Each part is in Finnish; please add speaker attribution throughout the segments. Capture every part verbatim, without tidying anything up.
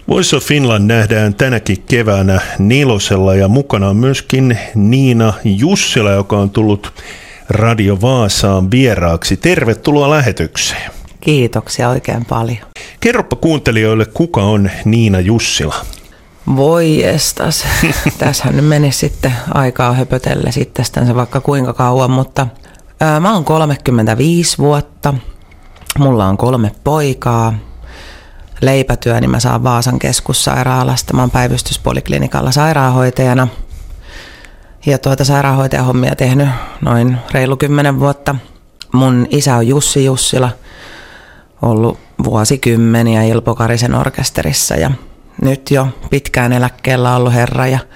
Speaker 1: Voice of Finland nähdään tänäkin keväänä Nelosella ja mukana on myöskin Niina Jussila, joka on tullut Radio Vaasaan vieraaksi. Tervetuloa lähetykseen.
Speaker 2: Kiitoksia oikein paljon.
Speaker 1: Kerropa kuuntelijoille, kuka on Niina Jussila?
Speaker 2: Voi estas. Tässähän nyt menisi sitten aikaa höpötellä sitten se vaikka kuinka kauan, mutta ää, mä oon kolmekymmentäviisi vuotta. Mulla on kolme poikaa. Leipätyöni mä saan Vaasan keskussairaalasta. Mä oon päivystyspoliklinikalla sairaanhoitajana. Ja tuota sairaanhoitajahommia tehnyt noin reilu kymmenen vuotta. Mun isä on Jussi Jussila, ollut vuosikymmeniä Ilpo Karisen orkesterissa ja nyt jo pitkään eläkkeellä ollut herra. Ja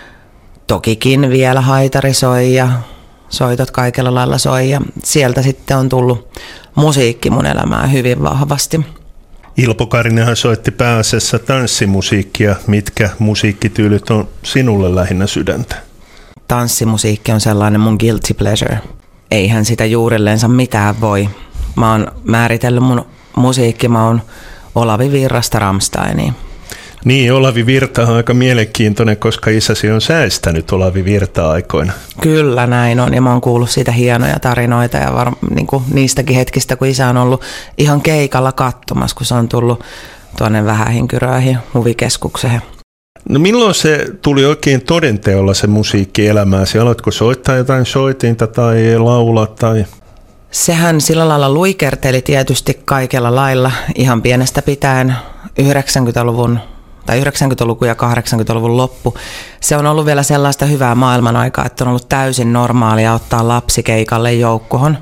Speaker 2: tokikin vielä haitari soi ja soitot kaikella lailla soi ja sieltä sitten on tullut musiikki mun elämään hyvin vahvasti.
Speaker 1: Ilpo Karinenhan soitti pääasiassa tanssimusiikkia. Mitkä musiikkityylit on sinulle lähinnä sydäntä?
Speaker 2: Tanssimusiikki on sellainen mun guilty pleasure. Eihän sitä juurilleensa mitään voi. Mä oon määritellyt mun musiikki, mä oon Olavi Virrasta Rammsteiniin.
Speaker 1: Niin, Olavi Virta on aika mielenkiintoinen, koska isäsi on säästänyt Olavi Virtaa aikoina.
Speaker 2: Kyllä näin on, ja mä oon kuullut siitä hienoja tarinoita ja var, niin kuin niistäkin hetkistä, kun isä on ollut ihan keikalla katsomassa, kun se on tullut tuonne Vähähinkyröihin huvikeskukseen.
Speaker 1: No milloin se tuli oikein todenteolla se musiikki elämääsi? Aloitko soittaa jotain soitinta tai laulaa tai...
Speaker 2: Sehän sillä lailla luikerteli tietysti kaikella lailla ihan pienestä pitäen yhdeksänkymmentäluvun tai yhdeksänkymmentäluku ja kahdeksankymmentäluvun loppu. Se on ollut vielä sellaista hyvää maailman aikaa, että on ollut täysin normaalia ottaa lapsi keikalle joukkoon.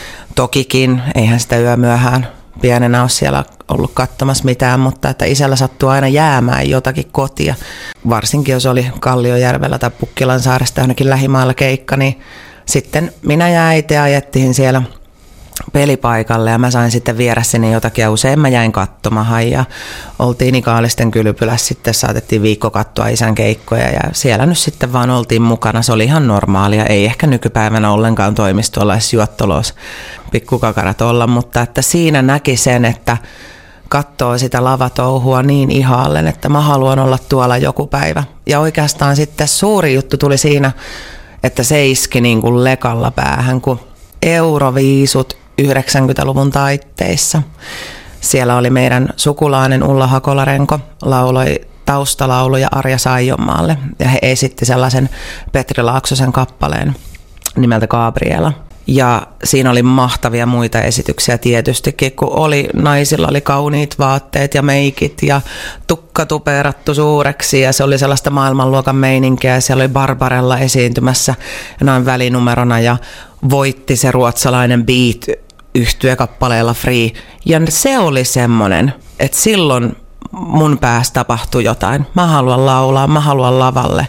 Speaker 2: Tokikin, eihän sitä yömyöhään pienenä ole siellä ollut katsomassa mitään, mutta että isällä sattuu aina jäämään jotakin kotia. Varsinkin jos oli Kalliojärvellä tai Pukkilansaaresta ainakin lähimailla keikka, niin sitten minä ja äiti ajettiin siellä pelipaikalle ja mä sain sitten viedä sinne jotakin ja usein mä jäin katsomaan ja oltiin Ikaalisten Kylpylässä, sitten saatettiin viikko katsoa isän keikkoja ja siellä nyt sitten vaan oltiin mukana. Se oli ihan normaalia, ei ehkä nykypäivänä ollenkaan toimisi tuollaisessa juottolos pikkukakarat olla, mutta että siinä näki sen, että katsoo sitä lavatouhua niin ihaallen, että mä haluan olla tuolla joku päivä. Ja oikeastaan sitten suuri juttu tuli siinä, että se iski niin kuin lekalla päähän, kun Euroviisut yhdeksänkymmentäluvun taitteissa. Siellä oli meidän sukulainen Ulla Hakolarenko, lauloi taustalauluja Arja Saijonmaalle ja he esitti sellaisen Petri Laaksosen kappaleen nimeltä Gabriela. Ja siinä oli mahtavia muita esityksiä tietystikin, kun oli, naisilla oli kauniit vaatteet ja meikit ja tukka tuperattu suureksi ja se oli sellaista maailmanluokan meininkiä ja siellä oli Barbarella esiintymässä noin välinumerona ja voitti se ruotsalainen Beat yhtye-kappaleella Free. Ja se oli semmoinen, että silloin mun päässä tapahtui jotain. Mä haluan laulaa, mä haluan lavalle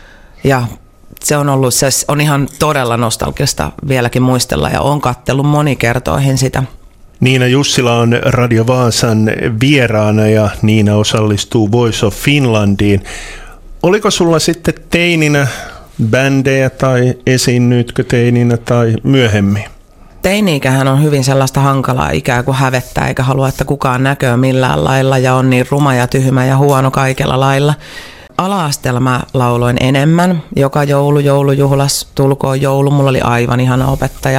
Speaker 2: ja se on ollut, se on ihan todella nostalgista vieläkin muistella ja on katsellut monikertoihin sitä.
Speaker 1: Niina Jussila on Radio Vaasan vieraana ja Niina osallistuu Voice of Finlandiin. Oliko sulla sitten teininä bändejä tai esiinnytkö teininä tai myöhemmin?
Speaker 2: Teini-ikähän on hyvin sellaista hankalaa ikää kuin hävettää eikä halua, että kukaan näköö millään lailla ja on niin ruma ja tyhmä ja huono kaikella lailla. Ala-asteella mä lauloin enemmän. Joka joulu, joulujuhlas, tulkoon joulu. Mulla oli aivan ihana opettaja,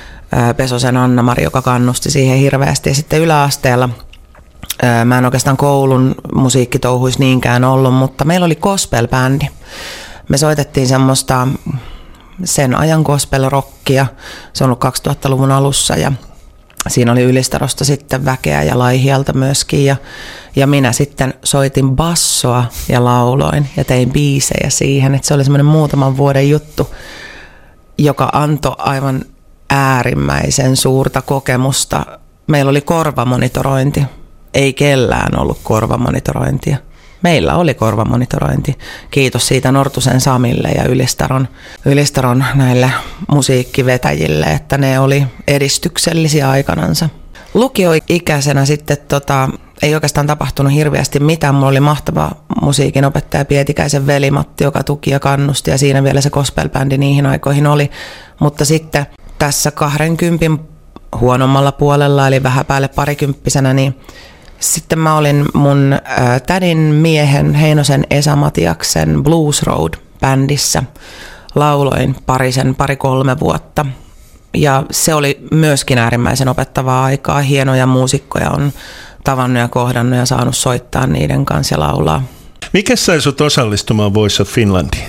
Speaker 2: Pesosen Anna-Mari, joka kannusti siihen hirveästi. Ja sitten yläasteella mä en oikeastaan koulun musiikkitouhuissa niinkään ollut, mutta meillä oli gospel-bändi. Me soitettiin semmoista sen ajan gospel-rockia. Se on ollut kaksituhattaluvun alussa ja siinä oli Ylistarosta sitten väkeä ja Laihialta myöskin ja, ja minä sitten soitin bassoa ja lauloin ja tein biisejä siihen, että se oli semmoinen muutaman vuoden juttu, joka antoi aivan äärimmäisen suurta kokemusta. Meillä oli korvamonitorointi, ei kellään ollut korvamonitorointia. Meillä oli korvamonitorointi. Kiitos siitä Nortusen Samille ja Ylistaron, Ylistaron näille musiikkivetäjille, että ne oli edistyksellisiä aikanansa. Lukioikäisenä sitten tota, ei oikeastaan tapahtunut hirveästi mitään. Mulla oli mahtava musiikin opettaja Pietikäisen veli Matti, joka tuki ja kannusti ja siinä vielä se gospel-bändi niihin aikoihin oli. Mutta sitten tässä kahdenkympin huonommalla puolella eli vähän päälle parikymppisenä, niin Sitten mä olin mun äh, tädin miehen Heinosen Esa Matiaksen Blues Road-bändissä. Lauloin parisen, pari-kolme vuotta. Ja se oli myöskin äärimmäisen opettavaa aikaa. Hienoja muusikkoja on tavannut ja kohdannut ja saanut soittaa niiden kanssa ja laulaa.
Speaker 1: Mikä sai sut osallistumaan Voice of Finlandiin?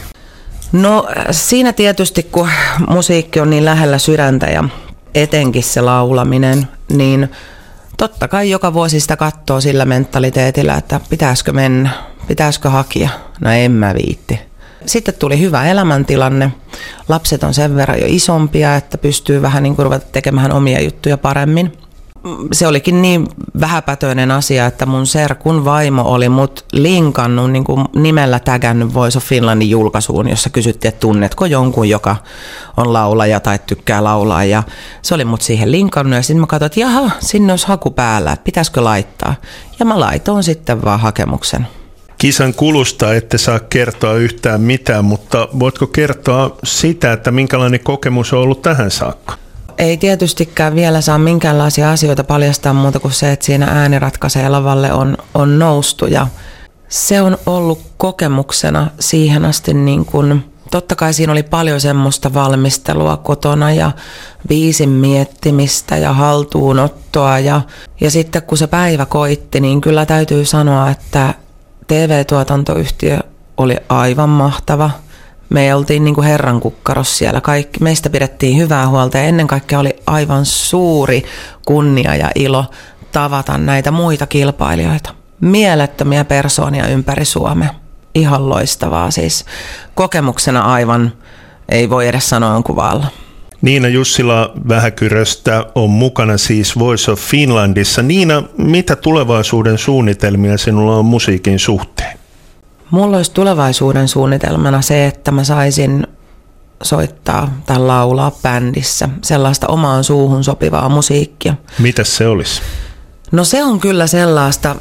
Speaker 2: No siinä tietysti, kun musiikki on niin lähellä sydäntä ja etenkin se laulaminen, niin totta kai joka vuosi sitä katsoo sillä mentaliteetillä, että pitäisikö mennä, pitäisikö hakea. No en mä viitti. Sitten tuli hyvä elämäntilanne. Lapset on sen verran jo isompia, että pystyy vähän niin kuin ruveta tekemään omia juttuja paremmin. Se olikin niin vähäpätöinen asia, että mun serkun vaimo oli mut linkannut niin kuin nimellä tägännyt Voice of Finlandin julkaisuun, jossa kysyttiin, että tunnetko jonkun, joka on laulaja tai tykkää laulaa. Ja se oli mut siihen linkannut ja sitten mä katsoin, että jaha, sinne olisi haku päällä, että pitäisikö laittaa. Ja mä laitoin sitten vaan hakemuksen.
Speaker 1: Kisan kulusta ette saa kertoa yhtään mitään, mutta voitko kertoa sitä, että minkälainen kokemus on ollut tähän saakka?
Speaker 2: Ei tietystikään vielä saa minkäänlaisia asioita paljastaa muuta kuin se, että siinä ääni ratkaisee lavalle on, on noustu. Ja se on ollut kokemuksena siihen asti, niin kuin, totta kai siinä oli paljon semmoista valmistelua kotona ja biisin miettimistä ja haltuunottoa. Ja, ja sitten kun se päivä koitti, niin kyllä täytyy sanoa, että T V-tuotantoyhtiö oli aivan mahtava. Me oltiin niin kuin herran kukkaros siellä. Kaikki, meistä pidettiin hyvää huolta ja ennen kaikkea oli aivan suuri kunnia ja ilo tavata näitä muita kilpailijoita. Mielettömiä persoonia ympäri Suomea. Ihan loistavaa siis. Kokemuksena aivan, ei voi edes sanoa kuvalla.
Speaker 1: Niina Jussila Vähäkyröstä on mukana siis Voice of Finlandissa. Niina, mitä tulevaisuuden suunnitelmia sinulla on musiikin suhteen?
Speaker 2: Mulla olisi tulevaisuuden suunnitelmana se, että mä saisin soittaa tai laulaa bändissä sellaista omaan suuhun sopivaa musiikkia.
Speaker 1: Mitäs se olisi?
Speaker 2: No se on kyllä sellaista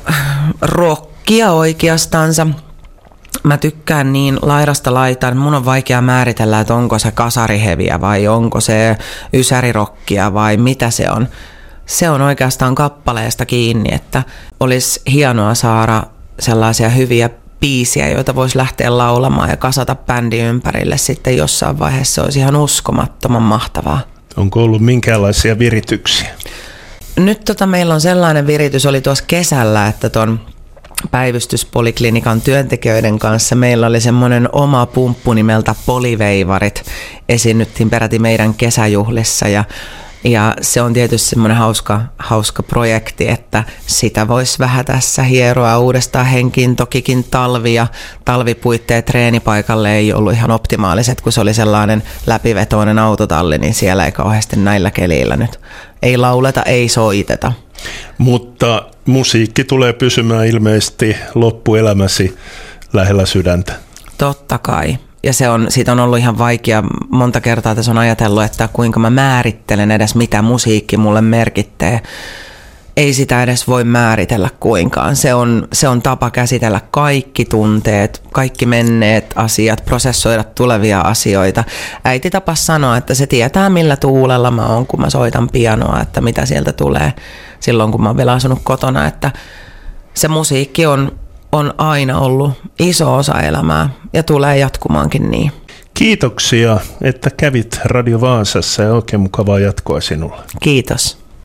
Speaker 2: rockia oikeastansa. Mä tykkään niin laidasta laitaan. Mun on vaikea määritellä, että onko se kasariheviä vai onko se ysärirokkia vai mitä se on. Se on oikeastaan kappaleesta kiinni, että olisi hienoa saada sellaisia hyviä biisiä, joita voisi lähteä laulamaan ja kasata bändin ympärille sitten jossain vaiheessa. Se olisi ihan uskomattoman mahtavaa.
Speaker 1: Onko ollut minkäänlaisia virityksiä?
Speaker 2: Nyt tota, meillä on sellainen viritys, oli tuossa kesällä, että tuon päivystyspoliklinikan työntekijöiden kanssa meillä oli semmoinen oma pumppu nimeltä Poliveivarit. Esiinnyttiin peräti meidän kesäjuhlissa ja Ja se on tietysti semmoinen hauska, hauska projekti, että sitä voisi vähän tässä hieroa uudestaan henkiin. Tokikin talvi ja talvipuitteet treenipaikalle ei ollut ihan optimaaliset, kun se oli sellainen läpivetoinen autotalli, niin siellä ei kauheasti näillä kelillä nyt. Ei lauleta, ei soiteta.
Speaker 1: Mutta musiikki tulee pysymään ilmeisesti loppuelämäsi lähellä sydäntä.
Speaker 2: Totta kai. Ja se on, siitä on ollut ihan vaikea monta kertaa, tässä on ajatellut, että kuinka mä määrittelen edes mitä musiikki mulle merkittää. Ei sitä edes voi määritellä kuinkaan. Se on, se on tapa käsitellä kaikki tunteet, kaikki menneet asiat, prosessoida tulevia asioita. Äiti tapas sanoa, että se tietää millä tuulella mä oon, kun mä soitan pianoa, että mitä sieltä tulee silloin, kun mä oon vielä asunut kotona. Että se musiikki on... on aina ollut iso osa elämää ja tulee jatkumaankin niin.
Speaker 1: Kiitoksia, että kävit Radio Vaasassa ja oikein mukavaa jatkoa sinulle.
Speaker 2: Kiitos.